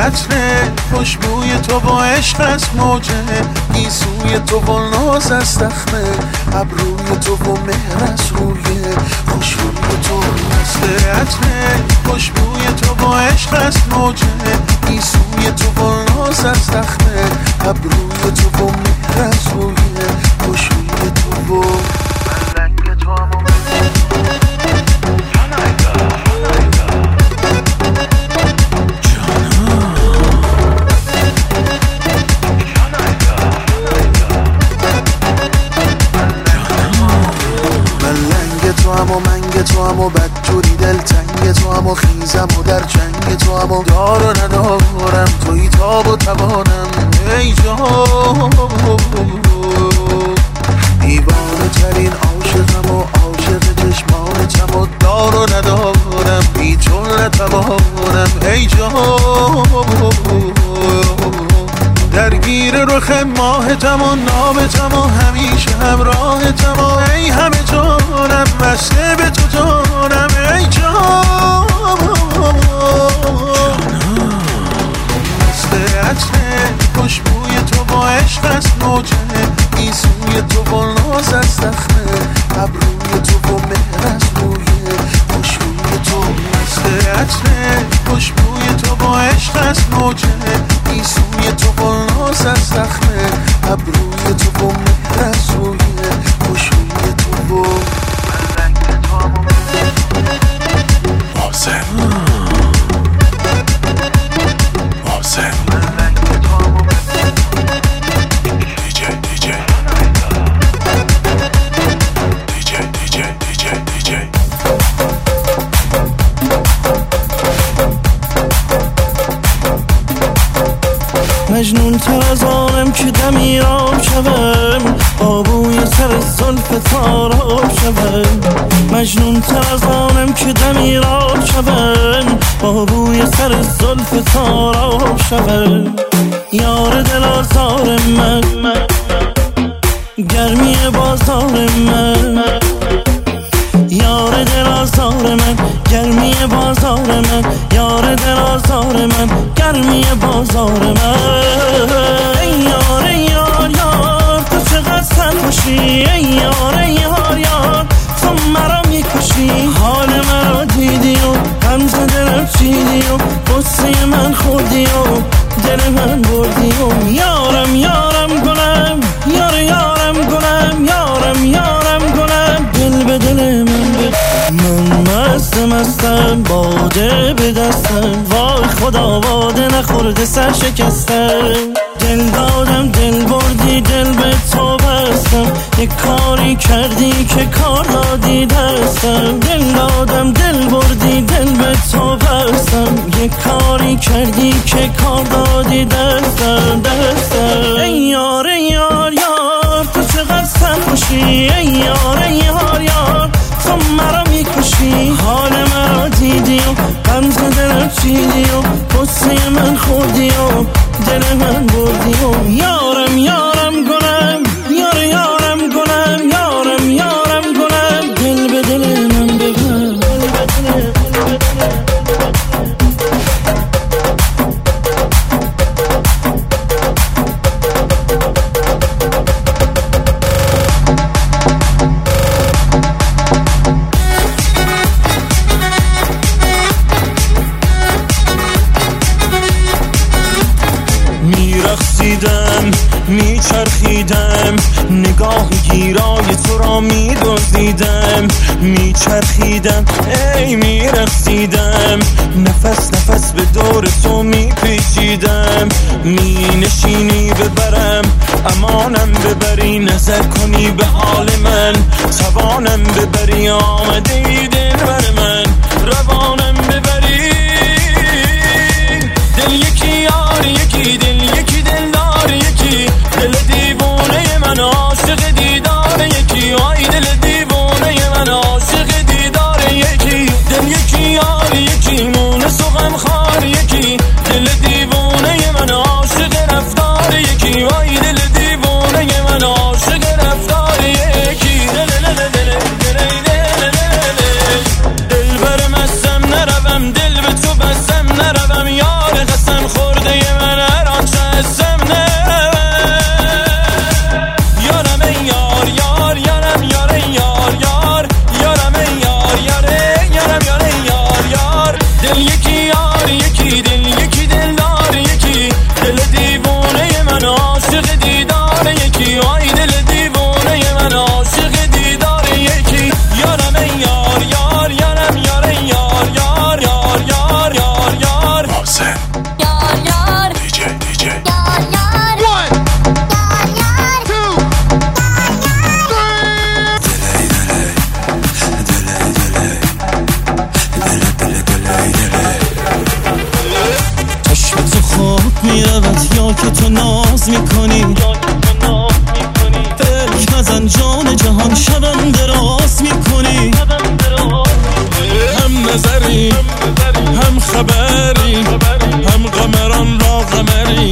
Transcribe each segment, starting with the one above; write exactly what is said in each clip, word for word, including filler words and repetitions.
عطر خوشبوی تو با عشق از موجه، گیسوی تو با ناز از دخمه، ابروی تو با مهر از رویه، خوشبوی تو مثل عطر خوشبوی تو با عشق از موجه، گیسوی تو با ناز از دخمه، ابروی تو با مهر از رویه، خوشبوی تو با من رنگ تو هم تو هم و منگ تو هم و بدجوری دلتنگ تو هم و خیزم و در جنگ تو هم و دار و ندارم توی تاب و توانم ای جان، دیوانه ترین عاشقم و عاشق چشمانتم و دار و ندارم بی تو نتوانم ای جان، درگیر رخ ماهتم و نامتم و همیشه همراهتم و ای همه جانم بسته به تو جانم ای جان، مثل عطر خوشبوی تو با عشق از موجه، گیسوی تو با ناز از دخمه، ابروی تو با مهر از رویه، خوشبوی تو مثل عطر خوشبوی تو با عشق از موجه، گیسوی تو با ناز از دخمه، ابروی تو با مهر از رویه، خوشبوی تو با من رنگ تو هم واسم واسم من رنگ تو هم دیجی دیجی دیجی دیجی دیجی دیجی مجنون تر از آنم که دمیرام شوم، با بوی سر زلف تارام شوم، مجنون تر از آنم که دمیرام شوم، با بوی سر زلف تارام شوم، یار دل آزار من، گرمی بازار من، یار دل آزار من، گرمی بازار من، یار دل آزار من، گرمی بازار من، ای یار ای یار یار تو چقدر سرخوشی، ای یار ای یار یار تو مرا میکشی، حال مرا دیدی و غمزه دلم چیدی و غصه من خوردی و دل من بردی و یارم یارم گلم، یار یارم گلم، یارم یارم گلم، دل به دل من بده، من مست مستم باده به دستم، وای خدا باده نخورده سر شکستم، دل دادم دل بردی دل به تو بستم، یک کاری کردی که کار دادی دستم، دل دادم دل بردی دل به تو بستم، یک کاری کردی که کار دادی دستم دستم، ای یار ای یار یار تو چقدر سرخوشی، ای یار ای یار یار تو مرا میکشی، حال مرا دیدی و غمزه دلم چیدی و غصه من خوردی و دل من بردی و یارم یارم گلم، یار یارم گلم، یارم یارم گلم، دل به دل من بگم، دل به دل میرقصیدم میچرخیدم، نگاه گیرای تو را میدزدیدم، میچرخیدم ای میرقصیدم، نفس نفس به دور تو میپیچیدم، مینشینی ببرم امانم ببری، نظر کنی به حال من توانم ببری، آمده ای دل بر من روانم ببری، دل یکی یار یکی دل یکی دل دار یکی، دل دیوانه من عاشق دیدار یکی، آی دل دیوانه من عاشق دیدار یکی، دل یکی یار یکی مونس و غمخوار یکی، دل دیوانه من عاشق رفتار یکی، آی دل دیوانه من عاشق رفتار یکی، دل دل دل دل دل دل که تو ناز میکنی. فکر نزن جان جهان شبم دراز میکنی. هم نظری هم خبری هم قمران را قمری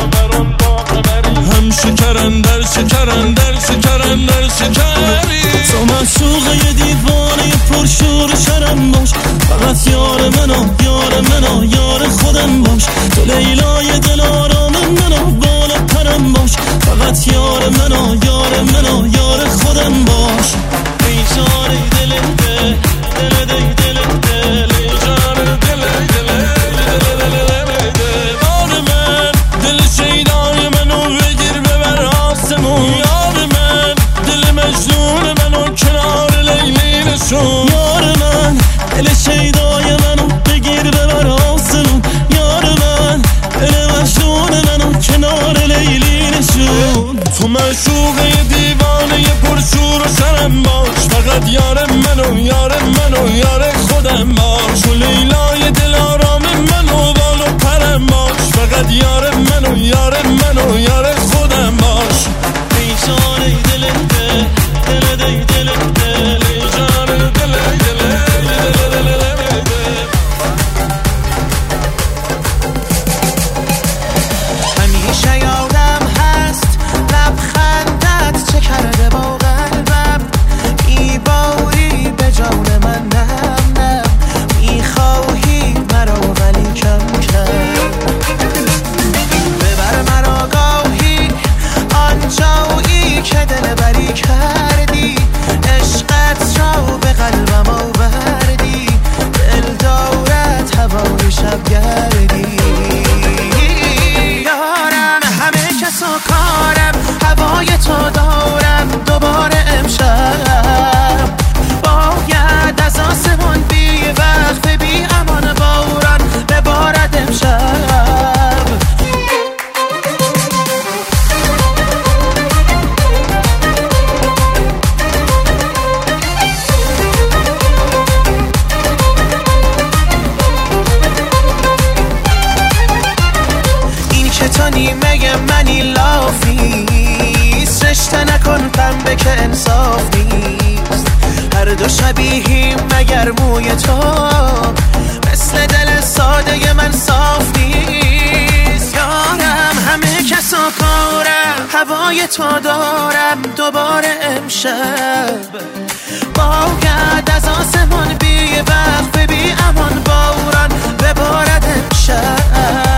هم شکرن در شکرن در شکرن در شکری. تو معشوقه دیوانه پرشور شرم باش، فقط یار منو یار منو یار خودم باش. تو لیلای دل آرام منو بالا پرم باش، فقط یار منو یار منو یار خودم باش. ای جان دل دل دل دل دل دل ای جان دل دل دل دل دل یار من دل شیدای منو بگیر ببر آسمون. یار من دل مجنون منو کنار لیلی نشون. یار من دل شیدای منو بگیر ببر آسمون. یار من دل مجنون منو کنار لیلی نشون. تو معشوقه دیوانه پرشور و شرم باش، فقط یار منو یار منو یار خودم باش. تو لیلای دل آرام منو بال و پرم باش، فقط یار منو یار منو یار خودم باش. ای جان دل دل دل دل دل دل ای جان دل دل دل دل دل دل. همیشه یادم هست لبخندت چه کرده با قلبم. میباری به جان من نم نم، میخواهی مرا ولی کم کم. ببر مرا گاهی آنجایی که دل بری کردی، عشقت را به قلبم آوردی، دل دارد هوای شب گردی. یارم همه کس و کارم، هوای تو دارم دوباره امشب. باید از آسمون بی وقت بی امان باران ببارد امشب. این که تو نیمه منی لافیست، رشته نکن پنبه که انصاف نیست. هر دو شبیهیم مگر موی تو مثل دل ساده من صاف نیست. یارم همه کس و کارم، هوای تو دارم دوباره امشب. باید از آسمان بی وقت بی امان باران ببارد امشب.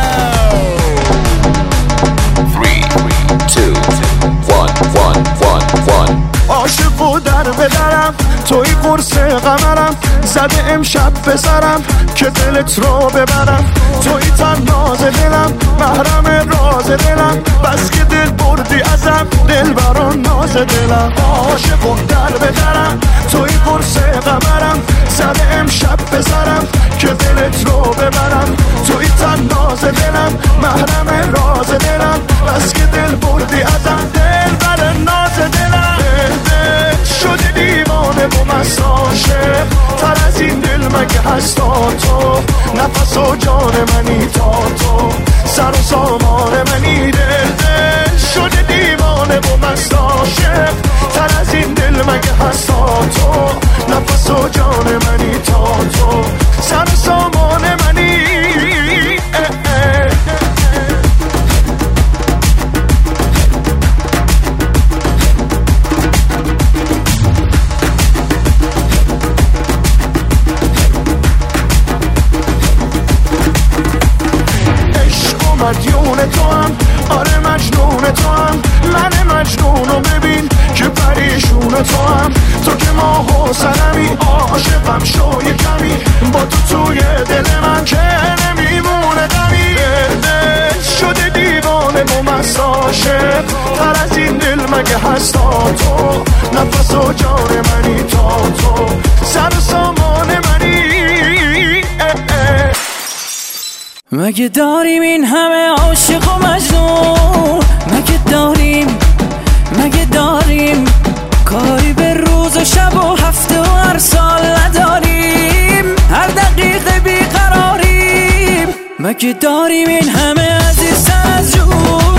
عاشق و در بدرم توی قرص قمرم، زده امشب بزرم که دلت رو ببرم. توی تناز دلم محرم راز دلم، بس که دل بردی ازم دل بران ناز دلم. عاشق و در بدرم توی قرص قمرم، زده امشب بزرم که دلت رو ببرم. توی تناز دلم محرم راز دلم، بس که دل بردی ازم دل بران ناز دلم. شده دیوانه و مست عاشق، تر از این دل مگه هست تا تو. نفس و جان منی تا تو، سر و سامان منی. دل دل شده دیوانه و مست عاشق، تر از این دل مگه هست تا تو. نفس و جان منی تا تو، سر و سامان منی. اه اه. مدیون تو هم، آره مجنون تو هم. من مجنونو ببین که پریشون تو هم. تو که ماه و سرمی عاشقم شو یه کمی، با تو توی دل من که نمیمونه غمی. دل شده دیوانه و مست عاشق، تر از این دل مگه هست تا تو. نفس و جان منی تا تو، سر و سامان منی. اه اه. مگه داریم این همه عاشق و مجنون؟ مگه داریم مگه داریم کاری به روز و شب و هفته و هر سال نداریم؟ هر دقیقه بیقراریم. مگه داریم این همه عزیز از جون؟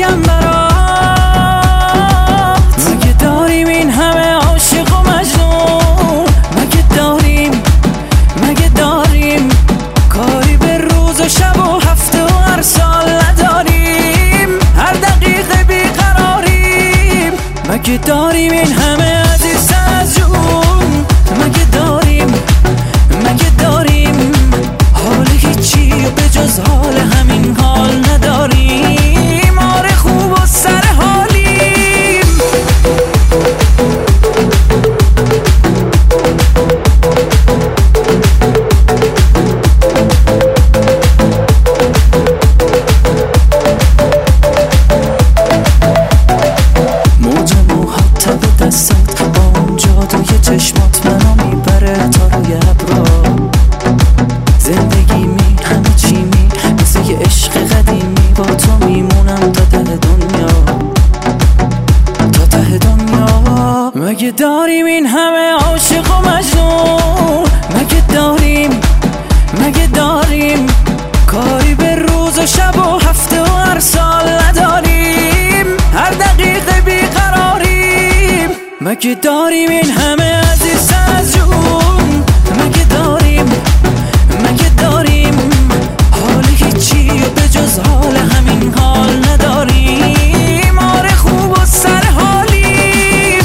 بگم برات؟ مگه داریم این همه عاشق و مجنون؟ مگه داریم مگه داریم کاری به روز و شب و هفته و هر سال نداریم؟ هر دقیقه بیقراریم. مگه داریم این همه عزیز از جون؟ مگه داریم مگه داریم حال هیچی و به جز حال همین حال نداریم؟ آره خوب و سر حالیم. موج موهات به دستات با اون جادوی چشمات منو میبره تا روی ابرا. زندگی می همه چی می مثل یه عشق قدیمی، با تو میمونم تا ته دنیا تا ته دنیا. مگه داریم این همه عاشق و مجنون؟ مگه داریم مگه داریم کاری به روز و شب و هفته و هر سال نداریم؟ هر دقیقه بیقراریم. مگه داریم این همه عزیز از جون؟ مگه داریم مگه داریم حال هیچی و به جز حال همین حال نداریم؟ آره خوب و سر حالیم.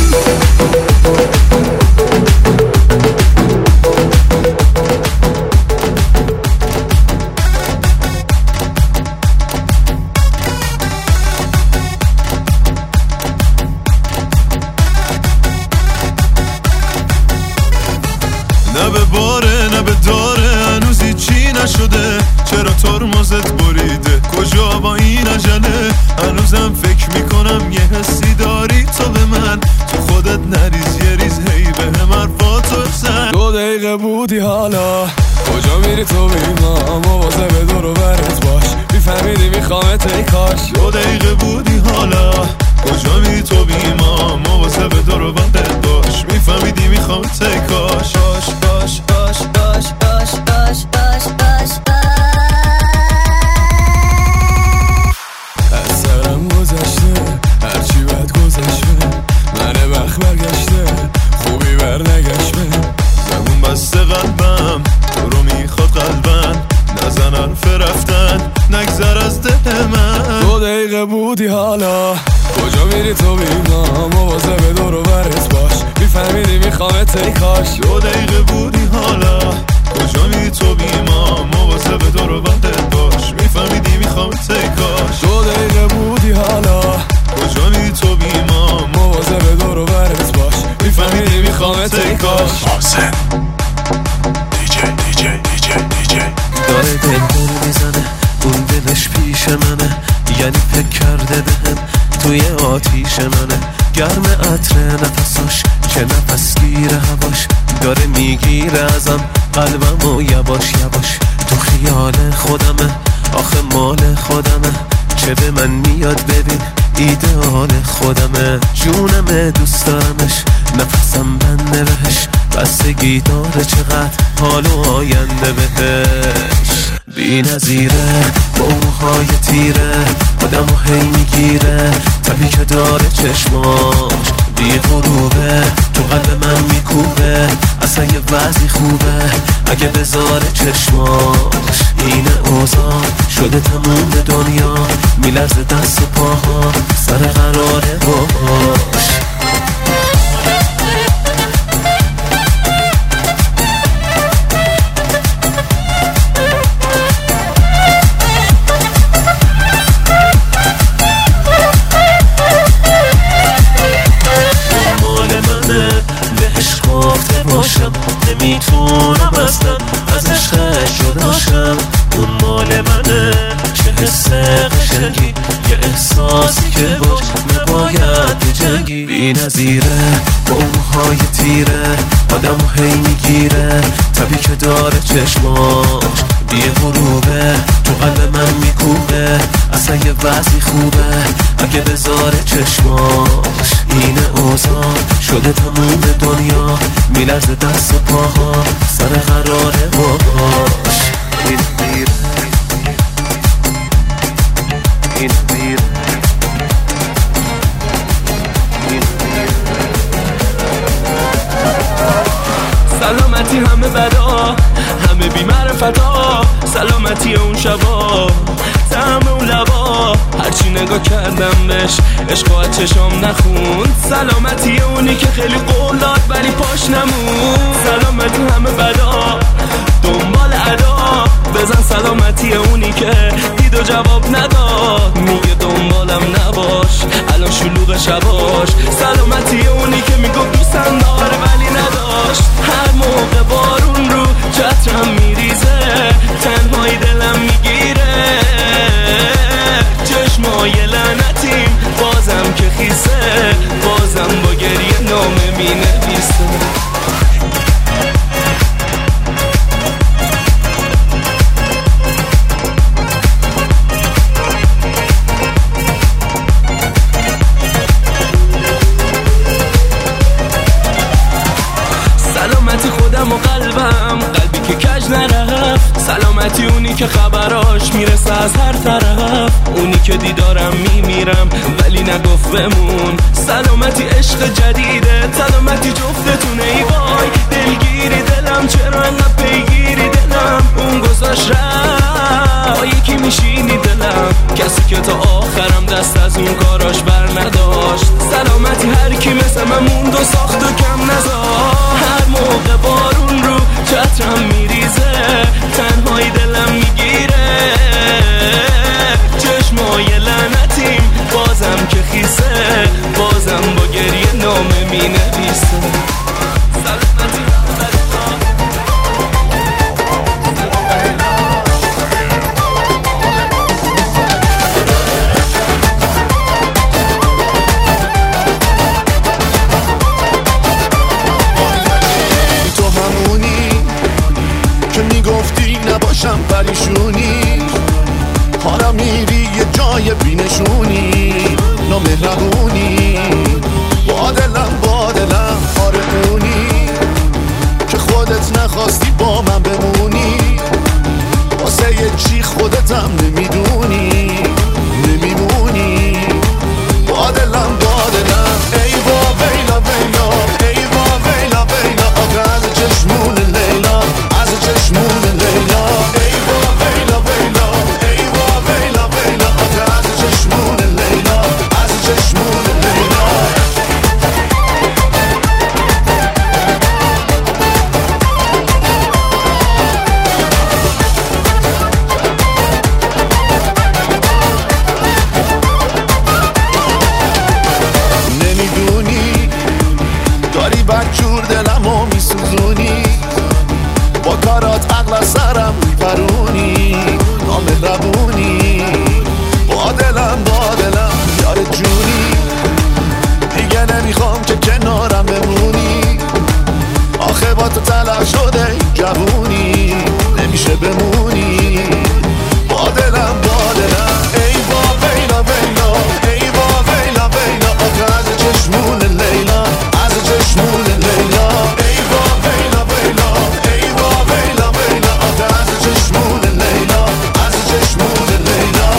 نه به باره نه به داره هنوز هیچی نشده. چرا ترمزت بریده کجا با این عجله؟ هنوزم فکر میکنم یه حسی داری تو به من، تو خودت نریز یه ریز هی به هم حرفاتو بزن. دو دقیقه بودی حالا کجا میری تو بیما؟ مواظب به دور و برت باش میفهمیدی میخوامت ای کاش. دو دقیقه بودی حالا کجا میری تو بیما؟ مواظب به دور و برت باش میفهمیدی میخوامت ای کاش. باش باش باش باش باش باش باش باش از سرم گذشته هرچی بد گذشته، من وقت برگشته خوبی بر نگشته. زبون بسته قلبم تو رو میخواد قلبن، نزن حرف رفتن نگذر از دل من. دو دقیقه بودی حالا کجا میری تو بیما؟ مواظب به دور و برت باش میفهمیدی میخوامت ای کاش. دو دقیقه بودی حالا کجا میری تو بیما؟ مواظب به دور و برت باش میفهمیدی میخوامت ای کاش. دو دقیقه بودی حالا کجا میری تو بیما؟ مواظب به دور و برت باش میفهمیدی میخوامت ای کاش. حسین دیجی دیجی دیجی دیجی داره دل دل میزنه اون دلش پیش منه، یعنی فکر کرده بهم توی آتیش منه. گرم عطر نفساش که نفس گیره هواش داره میگیره ازم قلبم و یواش یواش. تو خیال خودمه آخه مال خودمه، چه به من میاد ببین ایدئال خودمه. جونمه دوست دارمش نفسم بنده بهش، بستگی داره چقدر حال و آینده بهش. بی نظیره با موهای تیره آدمو هی میگیره، تبی که داره چشماش بی غروبه تو قلب من میکوبه. اصلا یه وضعی خوبه اگه بذاره چشماش. اینه اوضاع شده تموم دنیا میلرزه دست و پاها سر قراره باش. نمیتونم اصلا از عشقش جداشم. اون مال منه چه حس قشنگی، یه احساسی که باش نباید بجنگی. بی نظیره با اون موهای تیره آدمو هی میگیره، تبی که داره چشماش بی غروبه تو قلب من میکوبه. اصلا یه وضعی خوبه اگه بذاره چشماش. اینه اوضاع شده تموم دنیا میلرزه دست و پاها سر قراره باش. این میره این میره دلم بهش عشق و چشام نخوند. سلامتی اونی که خیلی قول داد ولی پاش نمون. سلامتی همه بدا دنبال ادا، بزن سلامتی اونی که دید و جواب نداد. میگه دنبالم نباش الان شلوغ شباش. سلامتی اونی که میگفت دوستم داره ولی نداشت. هر موقع بارون رو چترم میریزه تنهایی دلم میگیره. چشمای لعنتیم بازم که خیسه، بازم با گریه نامه می نویسه. سلامتی خودم و قلبم، قلبی که کج نرفت. سلامتی اونی که خبراش میرسه از هر طرف. اونی که دیدارم میمیرم ولی نگفت بمون. سلامتی عشق جدیده، سلامتی جفتتونه. ای وای دلگیری دلم، چرا انقدر پیگیری دلم. اون گذاشت رفت با یکی میشینی دلم، کسی که تا آخرم دست از اون کاراش بر نداشت. سلامتی هر کی مثل من موند و ساخت و کم نذاشت. هر موقع بارون رو چترم میریزه تنهایی دلم میگیره. چشمای لعنتیم بازم که خیسه، بازم با گریه نامه می نویسه. سلامتی تو همونی که میگفتی نباشم پریشونی، حالا میری یه جای بینشونی. نامهربونی با دلم با دلم آره اونی که خودت نخواستی با من بمونی. واسه یه چی خودتم نمیدونی نمیمونی. با دلم با دلم ای با ویلا ویلا، ای با ویلا ویلا. آقا از چشمون لیلا، از چشمون لیلا. ای با ویلا ویلا، ای با ویلا ویلا. آقا از چشمون لیلا، از چشمون لیلا. نمیدونی داری بدجور دلمو میسوزونی. با کارات عقل سرم میپرونی. نامهربونی با دلم با دلم یار جونی. دیگه نمیخوام که کنارم بمونی. آخه با تو تلف شده این جوونی، نمیشه بمونی. با دلم با دلم ای با ویلا ویلا، ای با ویلا ویلا. آخه از چشمون لیلا، از چشمون لیلا. ای با ویلا ویلا، ای با ویلا ویلا. آخه از چشمون لیلا، از چشمون لیلا.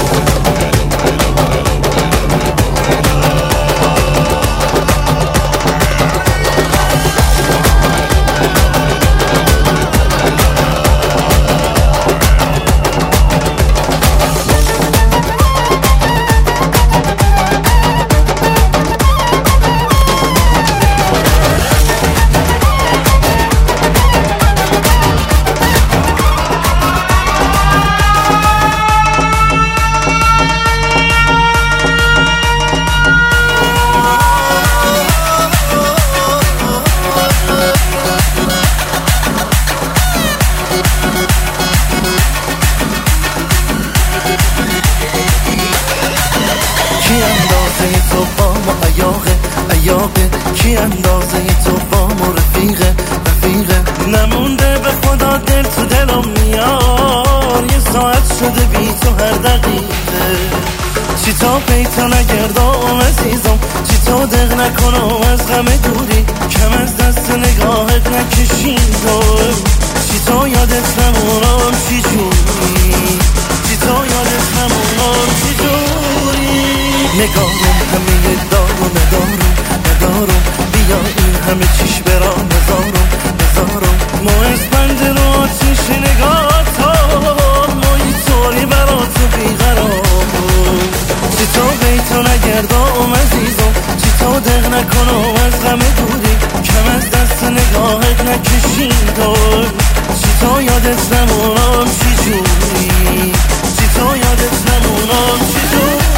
کی اندازه تو با ما عیاقه عیاقه، کی اندازه تو با ما رفیقه رفیقه. نمونده به خدا دل تو دلم میار، یه ساعت شده بی تو هر دقیقه. چی تا پیتا نگردم عزیزم، چی تا دق نکنم از غم دوری. کم از دست نگاهت نکشین تو، چی تا یادت نمونم چی جوری. چی تا یادت نمونم چی جوری. نگاهم همه دارو ندارم ندارم. بیا این همه چیش برام نزارم نزارم. ما اسپند رو آتیش نگاه تا، ما یه طوری برا تو بیقرارم. چی تا بیتون نگردم عزیزم، چی تو دق نکنم از غم دوری، کم از دست نگاهت نکشیدم، چی تو یادت نمونم چی جوری، چی تو یادت نمونم چی جوری.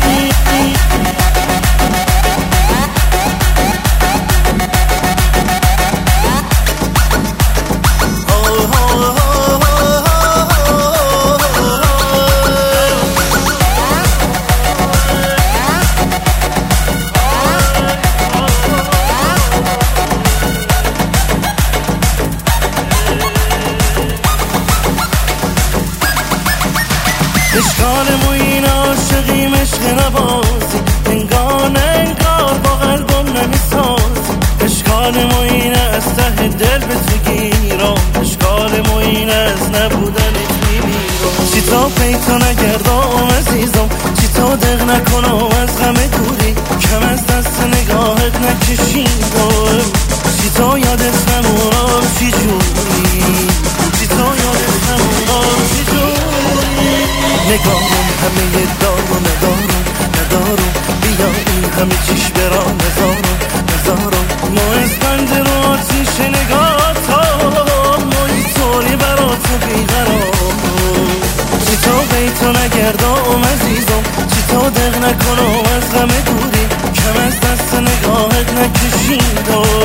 اشکال موین عاشقیم عشق نبازی، انگار انگار با قلبم نمیسازی، اشکال موین از ته دل به تو گیرم، اشکال موین از نبودنت میمیرم، چی تا پیتو نگردم عزیزم، چی تا دق نکنم از غم دوری، کم از دست نگاهت نکشیدم، چی تا یادت نمونم چی جوری، چی تا یادت نمونم چی جوری. نگارم همه دارو ندارم ندارم، بیا این همه چیش برا نزارم نزارم، ما از بند رو آتیش نگاه تا ما اینطوری برا تو بیقرارم، چی تا بیتو نگردم عزیزم، چی تا دق نکنم از غم دوری، کم از دست نگاهت نکشیدم،